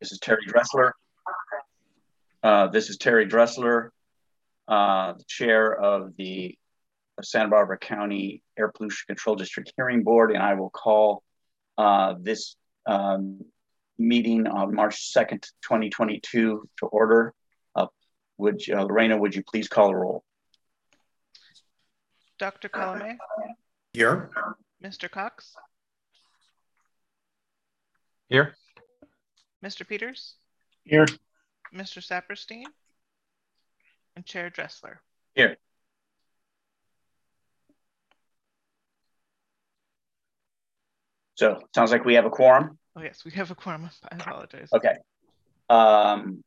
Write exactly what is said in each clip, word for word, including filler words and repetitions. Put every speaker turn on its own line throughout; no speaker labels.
This is Terry Dressler. Uh, this is Terry Dressler, uh, the chair of the Santa Barbara County Air Pollution Control District Hearing Board, and I will call uh, this um, meeting on March second, twenty twenty-two to order. Uh, would you, uh, Lorena, would you please call a roll?
Doctor Colomé?
Here.
Mister Cox?
Here.
Mister Peters?
Here.
Mister Saperstein? And Chair Dressler?
Here. So, sounds like we have a quorum.
Oh yes, we have a quorum. I apologize.
Okay. Um,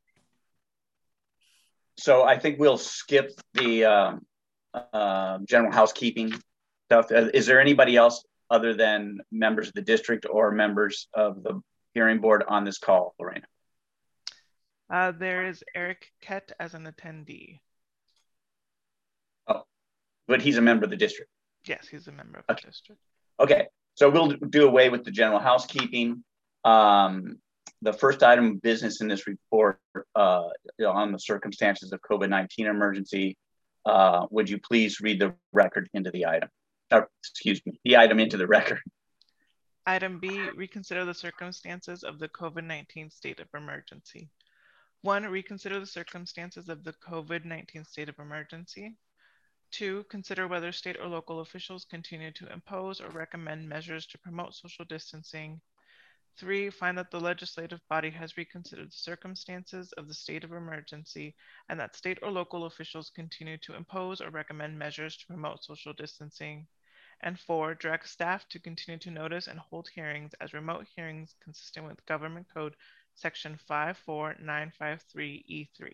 so I think we'll skip the um, uh, general housekeeping stuff. Is there anybody else other than members of the district or members of the hearing board on this call, Lorena?
Uh, there is Eric Kett as an attendee.
Oh, but he's a member of the district.
Yes, he's a member of
okay.
the district.
Okay, so we'll do away with the general housekeeping. Um, the first item of business in this report uh, on the circumstances of COVID nineteen emergency, uh, would you please read the record into the item? Or, excuse me, the item into the record.
Item B, reconsider the circumstances of the COVID nineteen state of emergency. One, reconsider the circumstances of the COVID nineteen state of emergency. Two, consider whether state or local officials continue to impose or recommend measures to promote social distancing. Three, find that the legislative body has reconsidered the circumstances of the state of emergency and that state or local officials continue to impose or recommend measures to promote social distancing. And four, direct staff to continue to notice and hold hearings as remote hearings consistent with Government Code Section five four nine five three E three.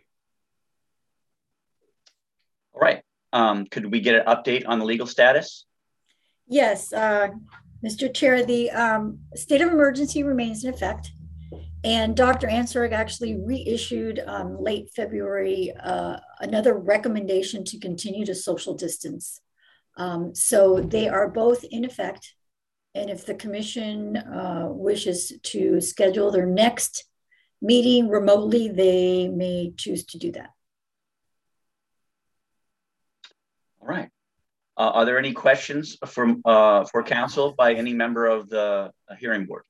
All right. Um, could we get an update on the legal status?
Yes, uh, Mister Chair, the um, state of emergency remains in effect. And Doctor Ansberg actually reissued um, late February uh, another recommendation to continue to social distance. Um, so they are both in effect. And if the commission uh, wishes to schedule their next meeting remotely, they may choose to do that.
All right. Uh, are there any questions from uh, for council by any member of the uh, hearing board?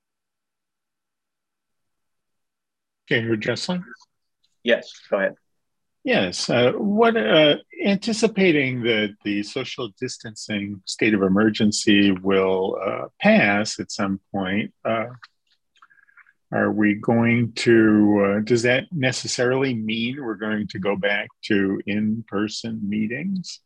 Chair Dressler?
Yes, go ahead.
Yes. Uh, what uh, anticipating that the social distancing state of emergency will uh, pass at some point, uh, are we going to, uh, does that necessarily mean we're going to go back to in-person meetings?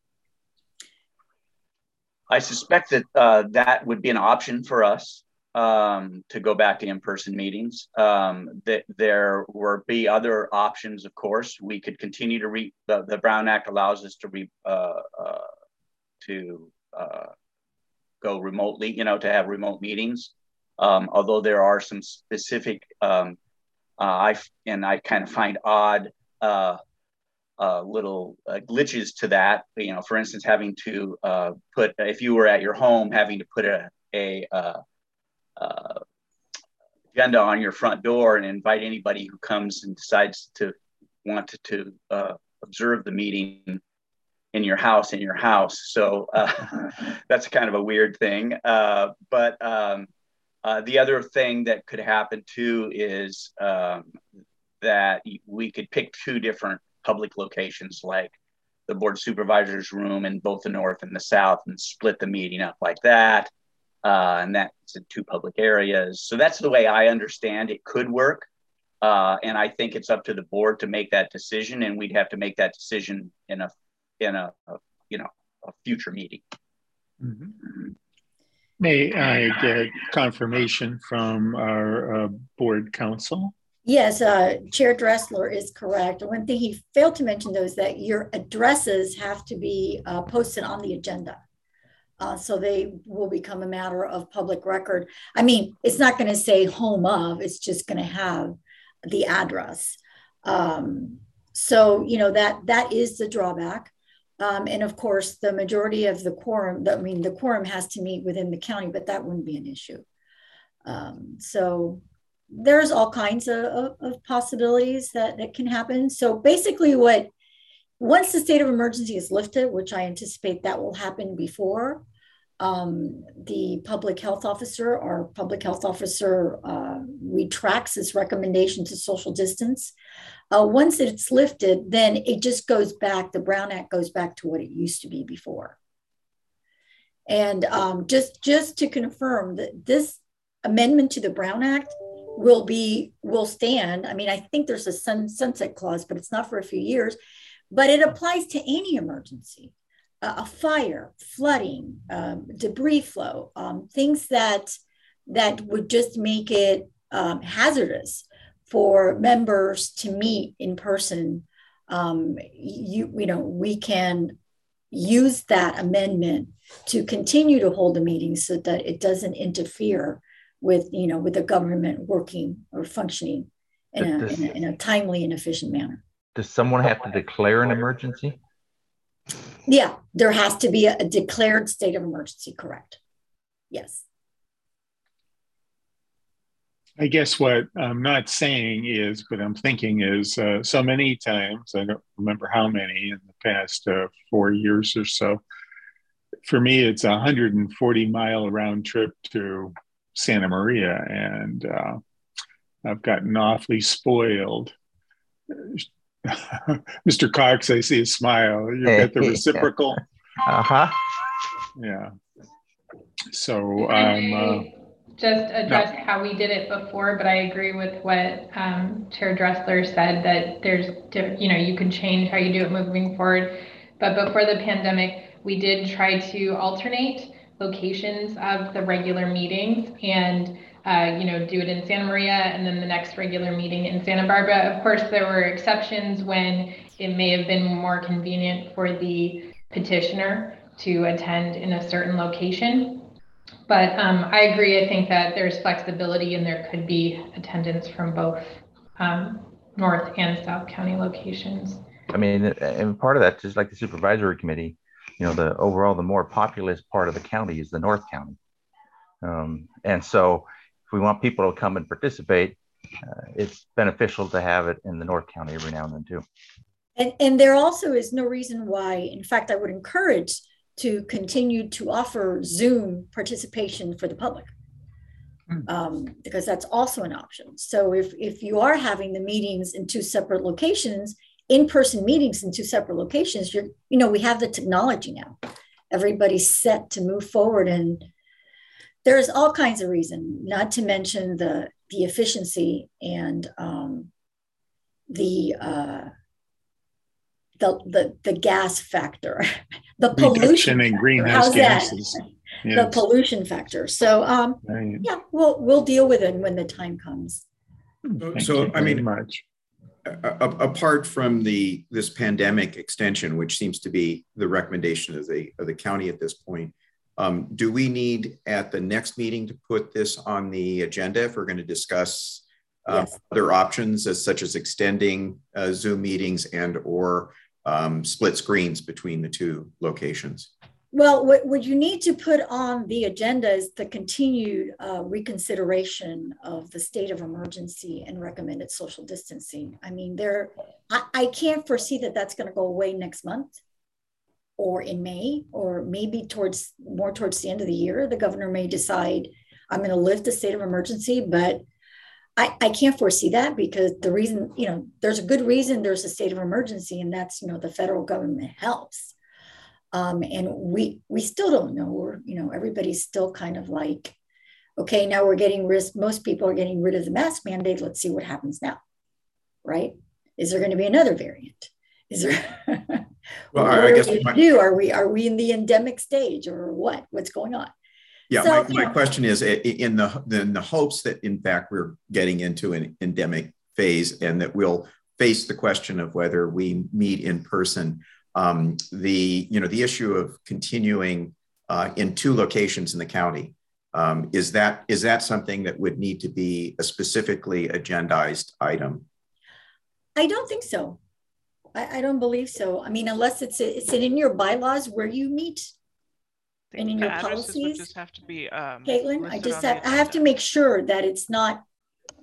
I suspect that uh, that would be an option for us um, to go back to in-person meetings. Um, that there will be other options, of course. We could continue to read, the, the Brown Act allows us to re, uh, uh, to uh, go remotely, you know, to have remote meetings. Um, although there are some specific, um, uh, I and I kind of find odd uh, uh, little uh, glitches to that. You know, for instance, having to uh, put, if you were at your home, having to put a, a uh, uh, agenda on your front door and invite anybody who comes and decides to want to, to uh, observe the meeting in your house, in your house. So uh, that's kind of a weird thing. Uh, but um, Uh, the other thing that could happen too is um, that we could pick two different public locations, like the board of supervisors room in both the north and the south, and split the meeting up like that. Uh, and that's in two public areas. So that's the way I understand it could work. Uh, and I think it's up to the board to make that decision, and we'd have to make that decision in a in a, a you know a future meeting.
Mm-hmm. May I get confirmation from our uh, board counsel?
Yes, uh, Chair Dressler is correct. One thing he failed to mention, though, is that your addresses have to be uh, posted on the agenda. Uh, so they will become a matter of public record. I mean, it's not going to say home of, it's just going to have the address. Um, so, you know, that that is the drawback. Um, and of course, the majority of the quorum, I mean, the quorum has to meet within the county, but that wouldn't be an issue. Um, so there's all kinds of, of, of possibilities that, that can happen. So basically what, once the state of emergency is lifted, which I anticipate that will happen before, um, the public health officer or public health officer uh, retracts his recommendation to social distance. Uh, once it's lifted, then it just goes back, the Brown Act goes back to what it used to be before. And um, just, just to confirm that this amendment to the Brown Act will be, will stand. I mean, I think there's a sun, sunset clause, but it's not for a few years, but it applies to any emergency, uh, a fire, flooding, um, debris flow, um, things that, that would just make it um, hazardous for members to meet in person. Um, you, you know, we can use that amendment to continue to hold the meeting so that it doesn't interfere with, you know, with the government working or functioning in a,
does,
in a, in a timely and efficient manner.
Does someone have to declare an emergency?
Yeah, there has to be a, a declared state of emergency, correct? Yes.
I guess what I'm not saying is, but I'm thinking is uh, so many times, I don't remember how many in the past uh, four years or so, for me, it's a one hundred forty mile round trip to Santa Maria. And uh, I've gotten awfully spoiled. Mister Cox, I see a smile. You got the reciprocal.
Uh-huh.
Yeah. So um, uh,
just address no. how we did it before, but I agree with what um, Chair Dressler said, that there's, you know, you can change how you do it moving forward. But before the pandemic, we did try to alternate locations of the regular meetings and, uh, you know, do it in Santa Maria and then the next regular meeting in Santa Barbara. Of course, there were exceptions when it may have been more convenient for the petitioner to attend in a certain location. But um, I agree. I think that there's flexibility and there could be attendance from both um, North and South County locations.
I mean, and part of that, just like the supervisory committee, you know, the overall, the more populous part of the county is the North County. Um, and so if we want people to come and participate, uh, it's beneficial to have it in the North County every now and then too.
And, and there also is no reason why, in fact, I would encourage to continue to offer Zoom participation for the public, um, because that's also an option. So if, if you are having the meetings in two separate locations, in-person meetings in two separate locations, you're, you know, we have the technology now. Everybody's set to move forward, and there's all kinds of reasons, not to mention the, the efficiency and um, the, uh, the, the, the gas factor, the pollution
in greenhouse gases.
Yes. The pollution factor. So um, right. yeah, we'll, we'll deal with it when the time comes.
Thank
so, I mean,
much.
apart from the this pandemic extension, which seems to be the recommendation of the of the county at this point, um, do we need at the next meeting to put this on the agenda if we're going to discuss um, yes. other options, as such as extending uh, Zoom meetings and or um, split screens between the two locations?
Well, what, what you need to put on the agenda is the continued uh, reconsideration of the state of emergency and recommended social distancing. I mean, there, I, I can't foresee that that's going to go away next month or in May, or maybe towards more towards the end of the year. The governor may decide, I'm going to lift the state of emergency, but I, I can't foresee that, because the reason, you know, there's a good reason there's a state of emergency, and that's, you know, the federal government helps. Um, and we we still don't know. We're, you know, everybody's still kind of like, okay, now we're getting rid, most people are getting rid of the mask mandate. Let's see what happens now, right? Is there going to be another variant? Is there,
well,
what
I, I guess
are we
my,
do? Are we, are we in the endemic stage, or what? What's going on?
Yeah,
so,
my, my know, question is in the, in the hopes that in fact we're getting into an endemic phase, and that we'll face the question of whether we meet in person. Um, the, you know, the issue of continuing uh, in two locations in the county, um, is that, is that something that would need to be a specifically agendized item?
I don't think so. I, I don't believe so. I mean, unless it's, it's in your bylaws where you meet and in your policies.
Just have to be, um,
Caitlin, I just have, I have to make sure that it's not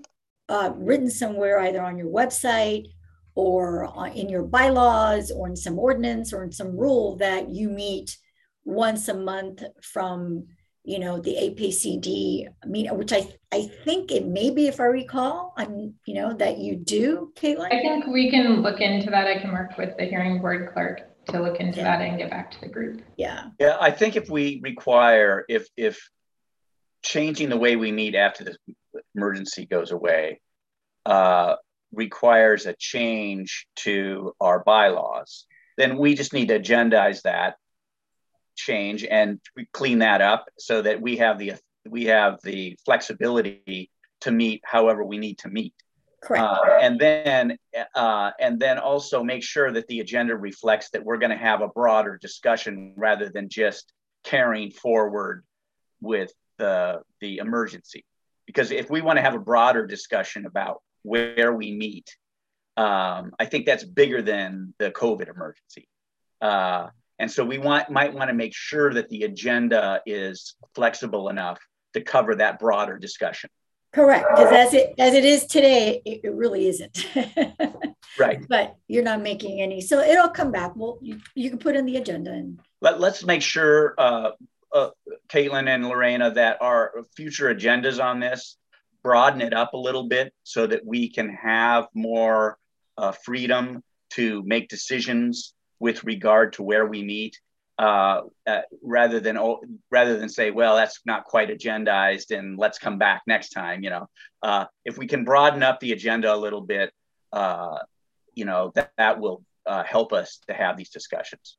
uh, written somewhere, either on your website or in your bylaws or in some ordinance or in some rule, that you meet once a month from, you know, the A P C D meeting, which I, I think it may be, if I recall, I'm, you know, that you do, Caitlin?
I think we can look into that. I can work with the hearing board clerk to look into
Yeah.
that and get back to the group.
Yeah.
Yeah, I think if we require, if if changing the way we meet after the emergency goes away uh, requires a change to our bylaws, then we just need to agendize that change and clean that up so that we have the we have the flexibility to meet however we need to meet.
Correct.
Uh, and then uh, and then also make sure that the agenda reflects that we're going to have a broader discussion rather than just carrying forward with the the emergency. Because if we want to have a broader discussion about where we meet, um, I think that's bigger than the COVID emergency. Uh, and so we want might want to make sure that the agenda is flexible enough to cover that broader discussion.
Correct, because as it as it is today, it, it really isn't.
Right.
But you're not making any, so it'll come back. Well, you, you can put in the agenda. And
Let, let's make sure, uh, uh, Caitlin and Lorena, that our future agendas on this broaden it up a little bit so that we can have more uh, freedom to make decisions with regard to where we meet. Uh, uh, rather than rather than say, well, that's not quite agendized and let's come back next time. You know, uh, if we can broaden up the agenda a little bit, uh, you know, that, that will uh, help us to have these discussions.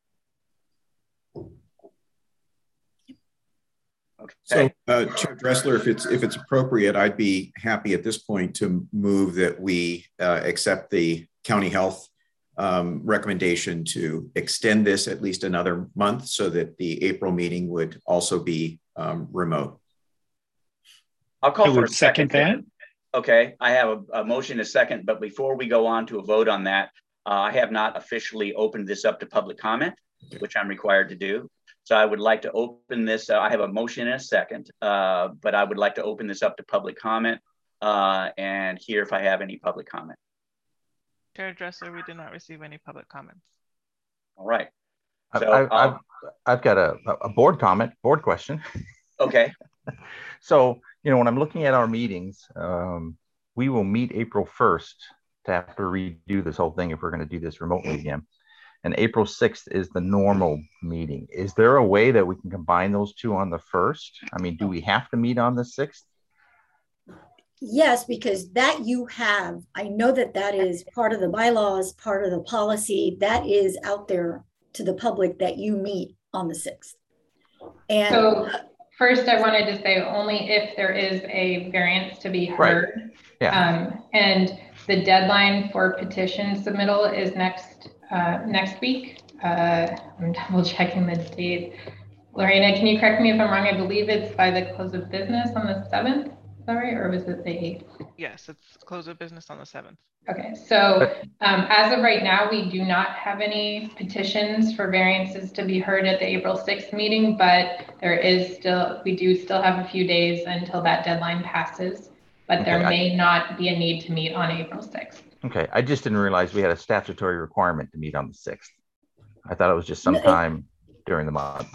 Okay.
So, uh, Chair Dressler, if it's if it's appropriate, I'd be happy at this point to move that we uh, accept the county health Um, recommendation to extend this at least another month so that the April meeting would also be um, remote.
I'll call
I
for
would
a second.
second that.
Okay, I have a, a motion, a second, but before we go on to a vote on that, uh, I have not officially opened this up to public comment, okay, which I'm required to do. So I would like to open this. Uh, I have a motion and a second, uh, but I would like to open this up to public comment uh, and hear if I have any public comment.
Chair Dressler, we did not receive any public comments.
All right.
So, I've, I've, I've got a, a board comment, board question.
Okay.
So, you know, when I'm looking at our meetings, um, we will meet April first to have to redo this whole thing if we're going to do this remotely again. And April sixth is the normal meeting. Is there a way that we can combine those two on the first? I mean, do we have to meet on the sixth?
Yes, because that you have, I know that that is part of the bylaws, part of the policy that is out there to the public, that you meet on the sixth. And
so first I wanted to say only if there is a variance to be heard.
Right. Yeah.
Um, and the deadline for petition submittal is next, uh, next week. Uh, I'm double checking the date. Lorena, can you correct me if I'm wrong? I believe it's by the close of business on the seventh. Is that right, or was it the eighth?
Yes, it's close of business on the seventh.
Okay, so um, as of right now, we do not have any petitions for variances to be heard at the April sixth meeting, but there is still, we do still have a few days until that deadline passes, but okay, there may I, not be a need to meet on April sixth.
Okay, I just didn't realize we had a statutory requirement to meet on the sixth. I thought it was just sometime no, it, during the month.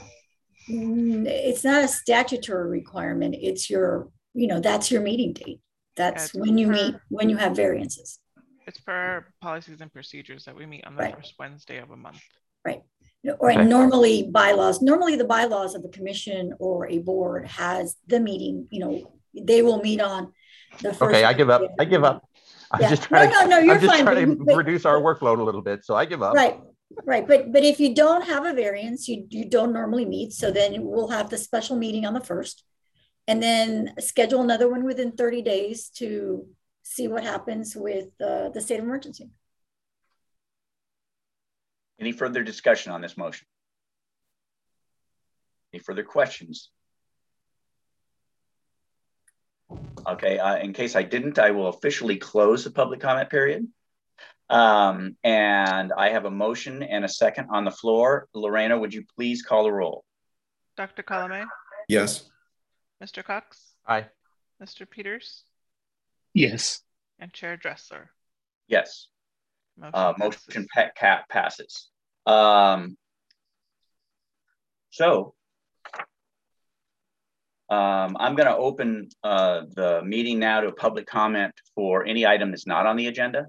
It's not a statutory requirement, it's your, you know, that's your meeting date. That's yeah, when you per, meet, when you have variances.
It's for our policies and procedures that we meet on the right. first Wednesday of a month.
Right. Or okay. normally bylaws, normally the bylaws of a commission or a board has the meeting, you know, they will meet on the first.
Okay, I give up. I give up. I'm
yeah.
just trying
no, no, no,
to,
you're
I'm just
fine,
trying
but,
to
but,
reduce our workload a little bit. So I give up.
Right. Right. But but if you don't have a variance, you, you don't normally meet. So then we'll have the special meeting on the first. And then schedule another one within thirty days to see what happens with uh, the state of emergency.
Any further discussion on this motion? Any further questions? Okay, uh, in case I didn't, I will officially close the public comment period. Um, and I have a motion and a second on the floor. Lorena, would you please call the roll?
Doctor Colomé?
Yes.
Mister Cox?
Aye.
Mister Peters?
Yes.
And Chair Dressler.
Yes.
Motion,
Uh,
passes.
motion pa- cat passes. Um, so um, I'm going to open uh, the meeting now to a public comment for any item that's not on the agenda.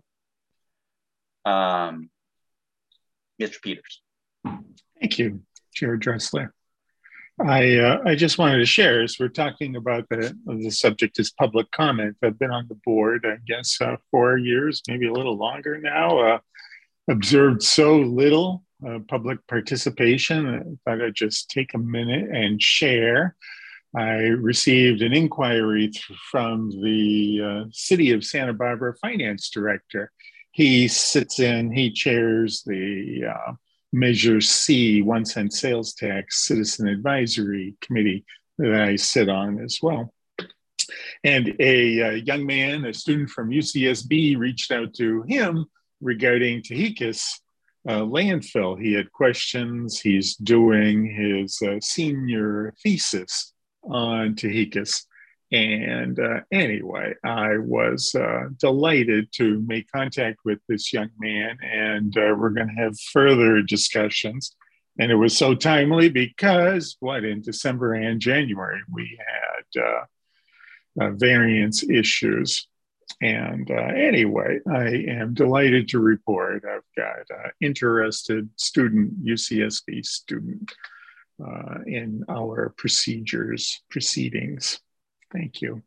Um, Mister Peters.
Thank you, Chair Dressler. I uh, I just wanted to share, as we're talking about the the subject is public comment. I've been on the board, I guess, uh, four years, maybe a little longer now. Uh, observed so little uh, public participation. I thought I'd just take a minute and share. I received an inquiry th- from the uh, City of Santa Barbara Finance Director. He sits in, he chairs the uh, Measure C, one cent sales tax citizen advisory committee that I sit on as well. And a, a young man, a student from U C S B, reached out to him regarding Tahikis uh, landfill. He had questions. He's doing his uh, senior thesis on Tahikis. And uh, anyway, I was uh, delighted to make contact with this young man, and uh, we're going to have further discussions. And it was so timely because, what, in December and January, we had uh, uh, variance issues. And uh, anyway, I am delighted to report I've got an interested student, U C S B student, uh, in our procedures, proceedings. Thank you.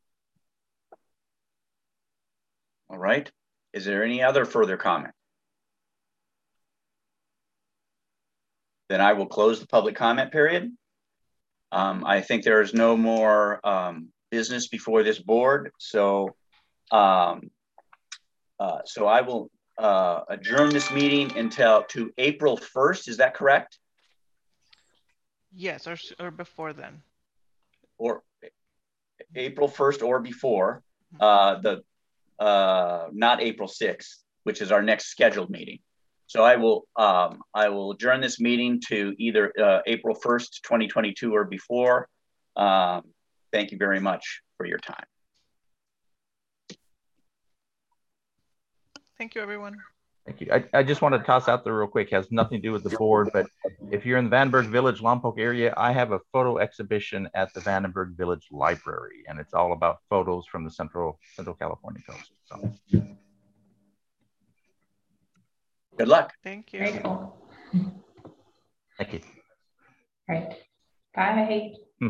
All right. Is there any other further comment? Then I will close the public comment period. Um, I think there is no more um, business before this board. So, um, uh, so I will uh, adjourn this meeting until to April first. Is that correct?
Yes, or, or before then.
Or April first or before, uh, the uh, not April sixth, which is our next scheduled meeting. So I will um, I will adjourn this meeting to either uh, April first, twenty twenty-two or before. Um, thank you very much for your time.
Thank you, everyone.
Thank you. I, I just want to toss out there real quick, it has nothing to do with the board, but if you're in the Vandenberg Village, Lompoc area, I have a photo exhibition at the Vandenberg Village Library, and it's all about photos from the Central Central California coast. So.
Good luck.
Thank you.
Very cool.
Thank you.
All right. Bye.